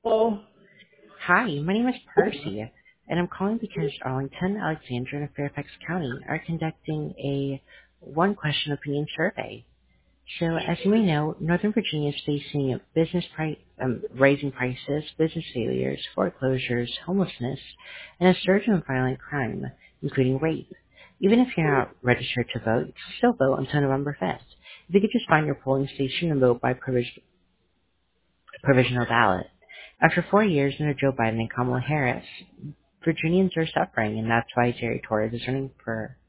Oh, Hi, my name is Percy, and I'm calling because Arlington, Alexandria, and Fairfax County are conducting a one-question opinion survey. So, as you may know, Northern Virginia is facing rising prices, business failures, foreclosures, homelessness, and a surge in violent crime, including rape. Even if you're not registered to vote, you can still vote until November 5th. If you could just find your polling station and vote by provisional ballot. After 4 years under Joe Biden and Kamala Harris, Virginians are suffering, and that's why Jerry Torres is running for